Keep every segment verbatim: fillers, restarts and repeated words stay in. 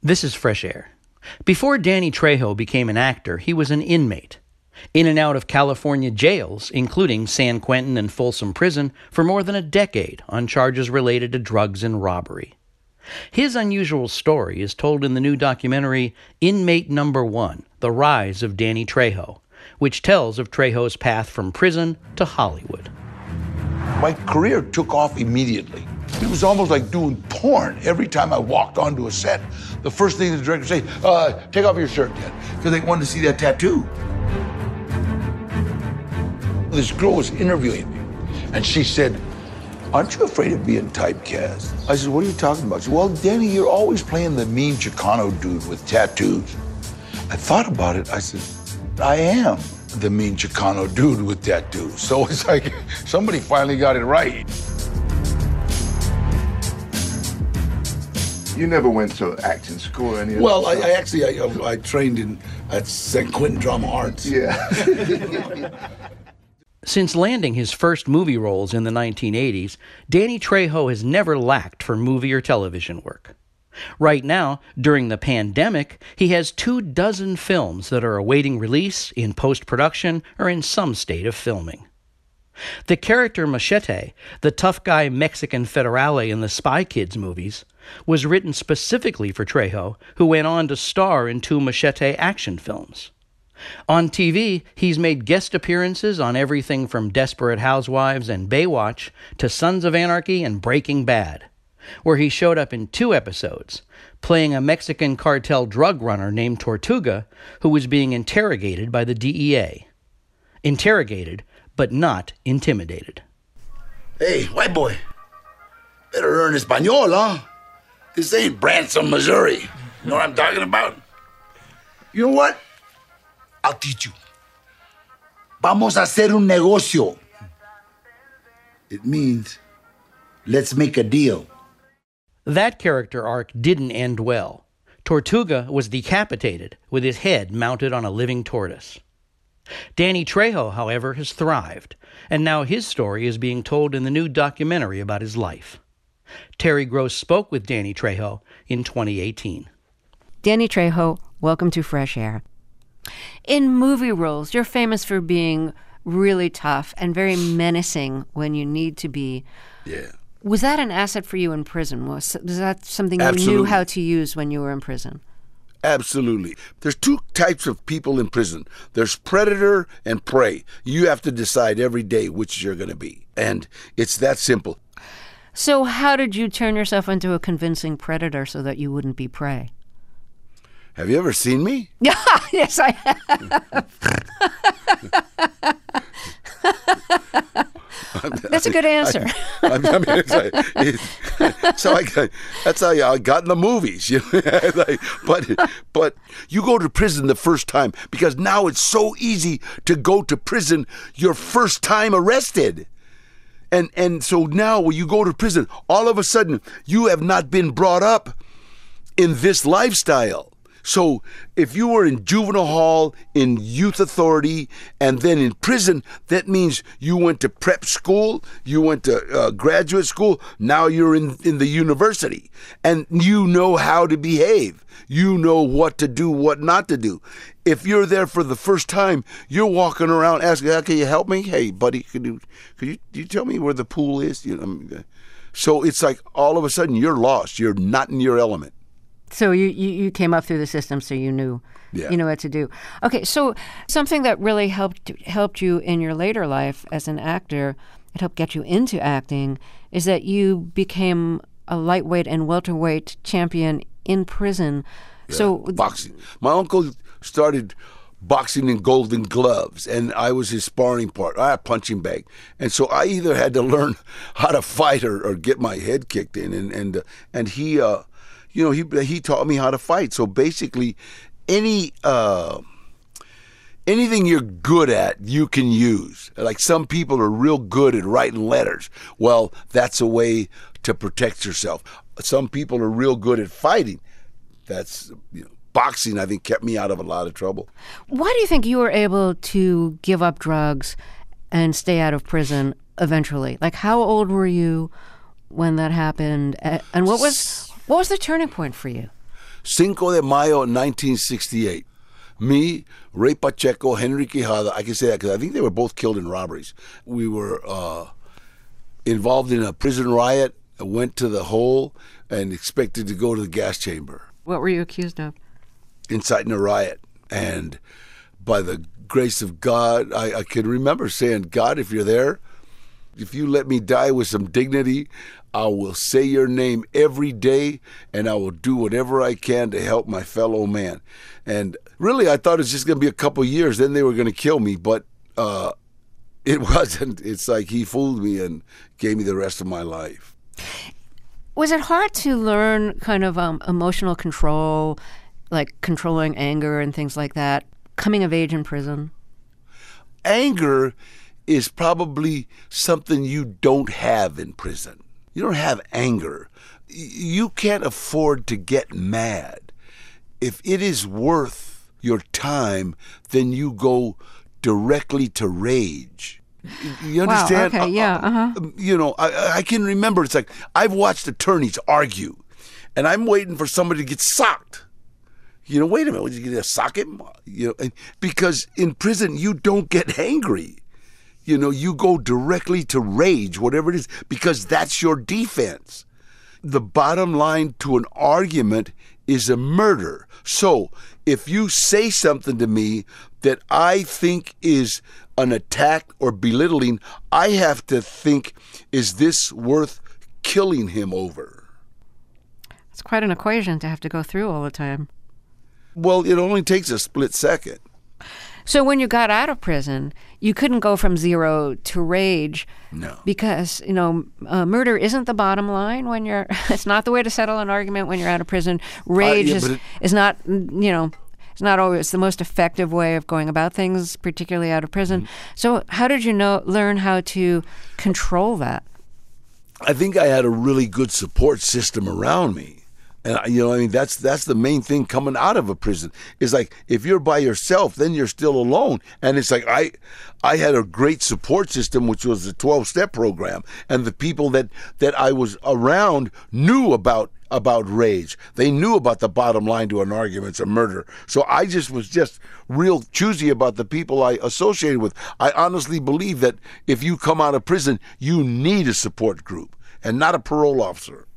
This is Fresh Air. Before Danny Trejo became an actor, he was an inmate. In and out of California jails, including San Quentin and Folsom Prison, for more than a decade on charges related to drugs and robbery. His unusual story is told in the new documentary Inmate Number One, The Rise of Danny Trejo, which tells of Trejo's path from prison to Hollywood. My career took off immediately. It was almost like doing porn. Every time I walked onto a set, the first thing the director would say, uh, take off your shirt, Dad, because they wanted to see that tattoo. This girl was interviewing me, and she said, aren't you afraid of being typecast? I said, what are you talking about? She said, well, Danny, you're always playing the mean Chicano dude with tattoos. I thought about it. I said, I am the mean Chicano dude with tattoos. So it's like somebody finally got it right. You never went to acting school or any of Well, that I, I actually, I, I trained in at San Quentin Drama Arts. Yeah. Since landing his first movie roles in the nineteen eighties, Danny Trejo has never lacked for movie or television work. Right now, during the pandemic, he has two dozen films that are awaiting release, in post-production, or in some state of filming. The character Machete, the tough guy Mexican federale in the Spy Kids movies, was written specifically for Trejo, who went on to star in two Machete action films. On T V, he's made guest appearances on everything from Desperate Housewives and Baywatch to Sons of Anarchy and Breaking Bad, where he showed up in two episodes, playing a Mexican cartel drug runner named Tortuga, who was being interrogated by the D E A. Interrogated, but not intimidated. Hey, white boy, better learn Espanol, huh? This ain't Branson, Missouri. You know what I'm talking about? You know what? I'll teach you. Vamos a hacer un negocio. It means, let's make a deal. That character arc didn't end well. Tortuga was decapitated, with his head mounted on a living tortoise. Danny Trejo, however, has thrived, and now his story is being told in the new documentary about his life. Terry Gross spoke with Danny Trejo in twenty eighteen. Danny Trejo, welcome to Fresh Air. In movie roles, you're famous for being really tough and very menacing when you need to be. Yeah. Was that an asset for you in prison? Was, was that something you Absolutely. knew how to use when you were in prison? Absolutely. There's two types of people in prison. There's predator and prey. You have to decide every day which you're going to be. And it's that simple. So how did you turn yourself into a convincing predator so that you wouldn't be prey? Have you ever seen me? Yeah, yes, I have. That's a good answer. I, I mean, it's like, it's, so I, that's how I got in the movies. You know? like, but but you go to prison the first time because now it's so easy to go to prison your first time arrested. And and so now when you go to prison, all of a sudden you have not been brought up in this lifestyle. So if you were in juvenile hall, in youth authority, and then in prison, that means you went to prep school, you went to uh, graduate school, now you're in, in the university. And you know how to behave. You know what to do, what not to do. If you're there for the first time, you're walking around asking, hey, can you help me? Hey, buddy, could you, could you, you tell me where the pool is? You know, so it's like all of a sudden you're lost. You're not in your element. So you, you, you came up through the system, so you knew yeah. you know what to do. Okay, so something that really helped helped you in your later life as an actor, it helped get you into acting, is that you became a lightweight and welterweight champion in prison. Yeah, so boxing. My uncle started boxing in Golden Gloves, and I was his sparring partner. I had a punching bag, and so I either had to learn how to fight or, or get my head kicked in, and and uh, and he. Uh, You know, he he taught me how to fight. So basically, any uh, anything you're good at, you can use. Like some people are real good at writing letters. Well, that's a way to protect yourself. Some people are real good at fighting. That's, you know, boxing, I think, kept me out of a lot of trouble. Why do you think you were able to give up drugs and stay out of prison eventually? Like, how old were you when that happened? And what was... What was the turning point for you? Cinco de Mayo, nineteen sixty-eight. Me, Ray Pacheco, Henry Quijada, I can say that because I think they were both killed in robberies. We were uh, involved in a prison riot, went to the hole, and expected to go to the gas chamber. What were you accused of? Inciting a riot. And by the grace of God, I, I can remember saying, God, if you're there, if you let me die with some dignity, I will say your name every day, and I will do whatever I can to help my fellow man. And really, I thought it was just going to be a couple of years, then they were going to kill me, but uh, it wasn't. It's like he fooled me and gave me the rest of my life. Was it hard to learn kind of um, emotional control, like controlling anger and things like that, coming of age in prison? Anger is probably something you don't have in prison. You don't have anger. You can't afford to get mad. If it is worth your time, then you go directly to rage. You understand? Wow, okay, yeah, uh-huh. Uh, you know, I, I can remember, it's like, I've watched attorneys argue, and I'm waiting for somebody to get socked. You know, wait a minute, what, you gonna sock him? You know, and because in prison, you don't get angry. You know, you go directly to rage, whatever it is, because that's your defense. The bottom line to an argument is a murder. So if you say something to me that I think is an attack or belittling, I have to think, is this worth killing him over? It's quite an equation to have to go through all the time. Well, it only takes a split second. So when you got out of prison, you couldn't go from zero to rage. No. Because, you know, uh, murder isn't the bottom line when you're, it's not the way to settle an argument when you're out of prison. Rage uh, yeah, is, it, is not, you know, it's not always the most effective way of going about things, particularly out of prison. Mm-hmm. So how did you know, learn how to control that? I think I had a really good support system around me. And, you know, I mean, that's that's the main thing coming out of a prison. Is like, if you're by yourself, then you're still alone. And it's like, I I had a great support system, which was the twelve-step program. And the people that, that I was around knew about about rage. They knew about the bottom line to an argument, it's a murder. So I just was just real choosy about the people I associated with. I honestly believe that if you come out of prison, you need a support group and not a parole officer.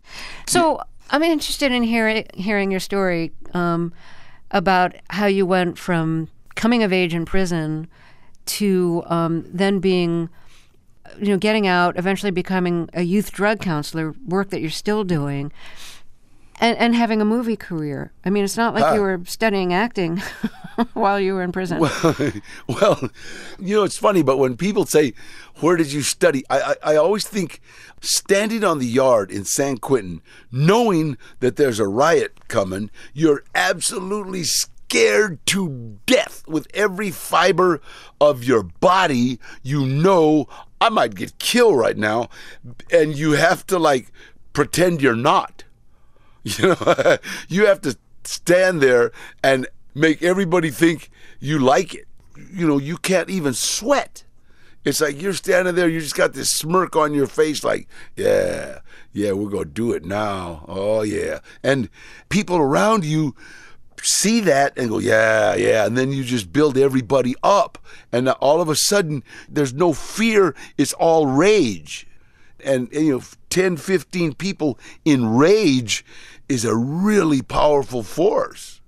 So I'm interested in hear, hearing your story um, about how you went from coming of age in prison to um, then being, you know, getting out, eventually becoming a youth drug counselor, work that you're still doing, and, and having a movie career. I mean, it's not like uh, you were studying acting while you were in prison. Well, well, you know, it's funny, but when people say, where did you study? I, I, I always think standing on the yard in San Quentin, knowing that there's a riot coming, you're absolutely scared to death with every fiber of your body. You know, I might get killed right now, and you have to, like, pretend you're not. You know, you have to stand there and make everybody think you like it. You know, you can't even sweat. It's like you're standing there, you just got this smirk on your face like, yeah, yeah, we're going to do it now. Oh, yeah. And people around you see that and go, yeah, yeah. And then you just build everybody up. And all of a sudden, there's no fear. It's all rage. And, you know, ten, fifteen people in rage is a really powerful force.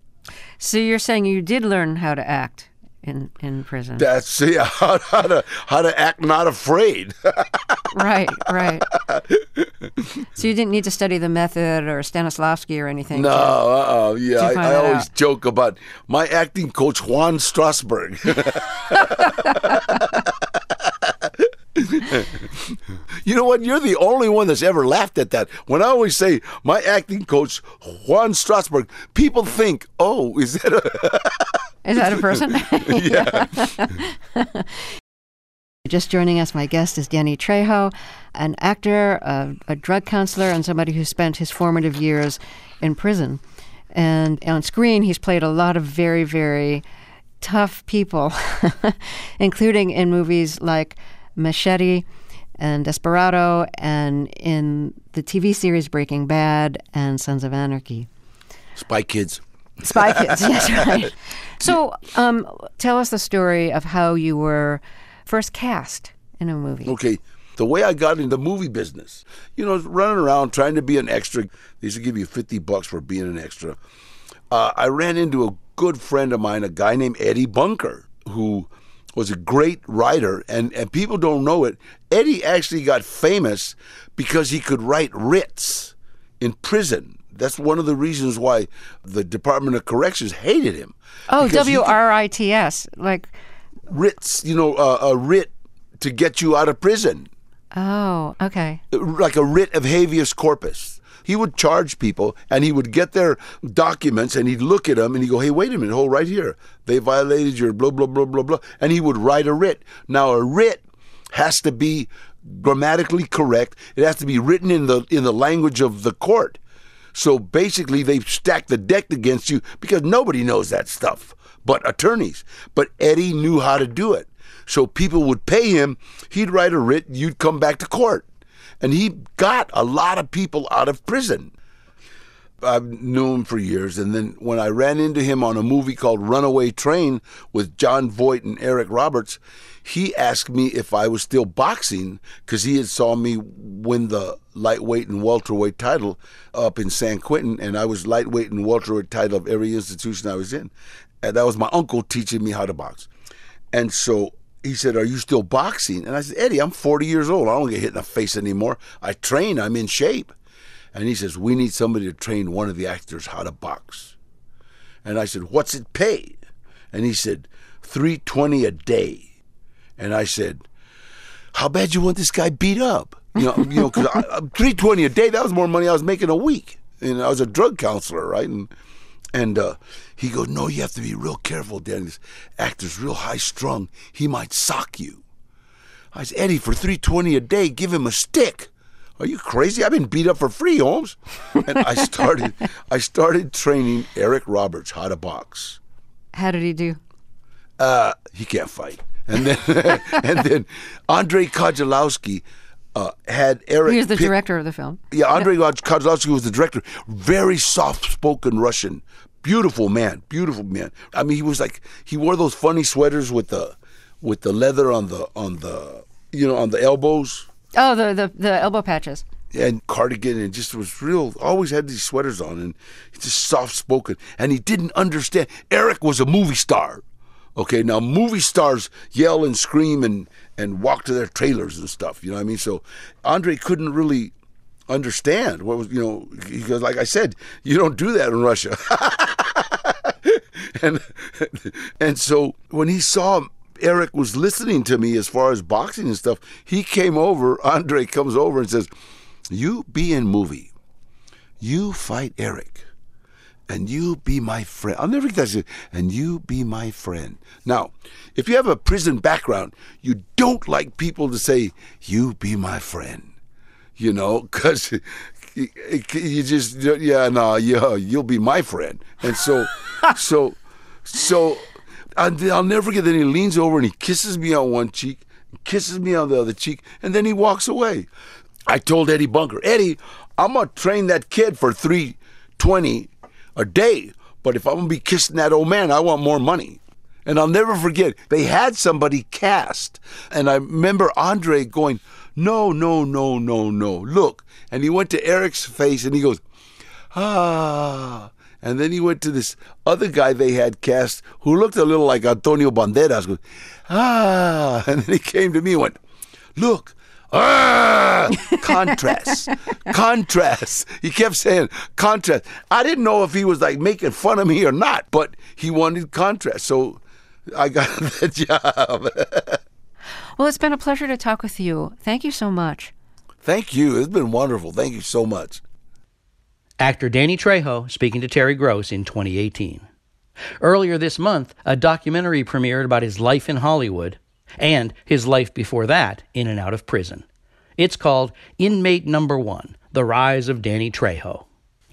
So you're saying you did learn how to act in, in prison. That's yeah, how, how to how to act not afraid. Right, right. So you didn't need to study the method or Stanislavski or anything. No, to, uh-uh, yeah. I, I always out. joke about my acting coach, Juan Strasberg. You know what? You're the only one that's ever laughed at that. When I always say my acting coach, Juan Strasberg, people think, oh, is that a... Is that a person? Yeah. Just joining us, my guest is Danny Trejo, an actor, a, a drug counselor, and somebody who spent his formative years in prison. And on screen, he's played a lot of very, very tough people, including in movies like Machete and Desperado, and in the T V series Breaking Bad and Sons of Anarchy. Spy Kids. Spy Kids, yes, right. So um, tell us the story of how you were first cast in a movie. Okay. The way I got into the movie business, you know, running around trying to be an extra. They used to give you fifty bucks for being an extra. Uh, I ran into a good friend of mine, a guy named Eddie Bunker, who was a great writer, and, and people don't know it. Eddie actually got famous because he could write writs in prison. That's one of the reasons why the Department of Corrections hated him. Oh, Because he W could- R I T S, like, Writs, you know, uh, a writ to get you out of prison. oh, okay. Like a writ of habeas corpus. He would charge people, and he would get their documents, and he'd look at them, and he'd go, hey, wait a minute, hold right here. They violated your blah, blah, blah, blah, blah. And he would write a writ. Now, a writ has to be grammatically correct. It has to be written in the in the language of the court. So basically, they've stacked the deck against you because nobody knows that stuff but attorneys. But Eddie knew how to do it. So people would pay him. He'd write a writ. You'd come back to court. And he got a lot of people out of prison. I've known him for years. And then when I ran into him on a movie called Runaway Train with John Voight and Eric Roberts, he asked me if I was still boxing because he had saw me win the lightweight and welterweight title up in San Quentin, and I was lightweight and welterweight title of every institution I was in. And that was my uncle teaching me how to box. And so he said, are you still boxing? And I said, Eddie, I'm forty years old. I don't get hit in the face anymore. I train. I'm in shape. And he says, we need somebody to train one of the actors how to box. And I said, what's it pay? And he said, three twenty a day. And I said, how bad you want this guy beat up? You know, you know, because three twenty a day, that was more money I was making a week. And I was a drug counselor, right? And and uh, he goes, no, you have to be real careful, Danny. This actor's real high strung. He might sock you. I said, Eddie, for three twenty a day, give him a stick. Are you crazy? I've been beat up for free, Holmes. And I started, I started training Eric Roberts how to box. How did he do? Uh, he can't fight. And then, and then Andrei Kozlowski uh, had Eric. He was the pick- director of the film. Yeah, Andrei Kozlowski was the director. Very soft-spoken Russian, beautiful man, beautiful man. I mean, he was like he wore those funny sweaters with the with the leather on the on the you know on the elbows. Oh, the, the, the elbow patches. And cardigan, and just was real, always had these sweaters on, and he's just soft-spoken, and he didn't understand. Eric was a movie star. Okay, now movie stars yell and scream and, and walk to their trailers and stuff, you know what I mean? So Andre couldn't really understand what was, you know, because like I said, you don't do that in Russia. and and so when he saw Eric was listening to me as far as boxing and stuff, he came over, Andre comes over and says, you be in movie, you fight Eric, and you be my friend. I'll never forget that. And you be my friend. Now, if you have a prison background, you don't like people to say, you be my friend, you know, because you, you just, yeah, no, yeah, you'll be my friend. And so, so, so, and I'll never forget that he leans over and he kisses me on one cheek, kisses me on the other cheek, and then he walks away. I told Eddie Bunker, Eddie, I'm going to train that kid for three twenty a day, but if I'm going to be kissing that old man, I want more money. And I'll never forget, they had somebody cast, and I remember Andre going, no, no, no, no, no, look. And he went to Eric's face, and he goes, ah. And then he went to this other guy they had cast who looked a little like Antonio Banderas, goes, ah. And then he came to me and went, look, ah, contrast, contrast. He kept saying contrast. I didn't know if he was like making fun of me or not, but he wanted contrast. So I got the job. Well, it's been a pleasure to talk with you. Thank you so much. Thank you. It's been wonderful. Thank you so much. Actor Danny Trejo speaking to Terry Gross in twenty eighteen. Earlier this month, a documentary premiered about his life in Hollywood and his life before that in and out of prison. It's called Inmate Number One, The Rise of Danny Trejo.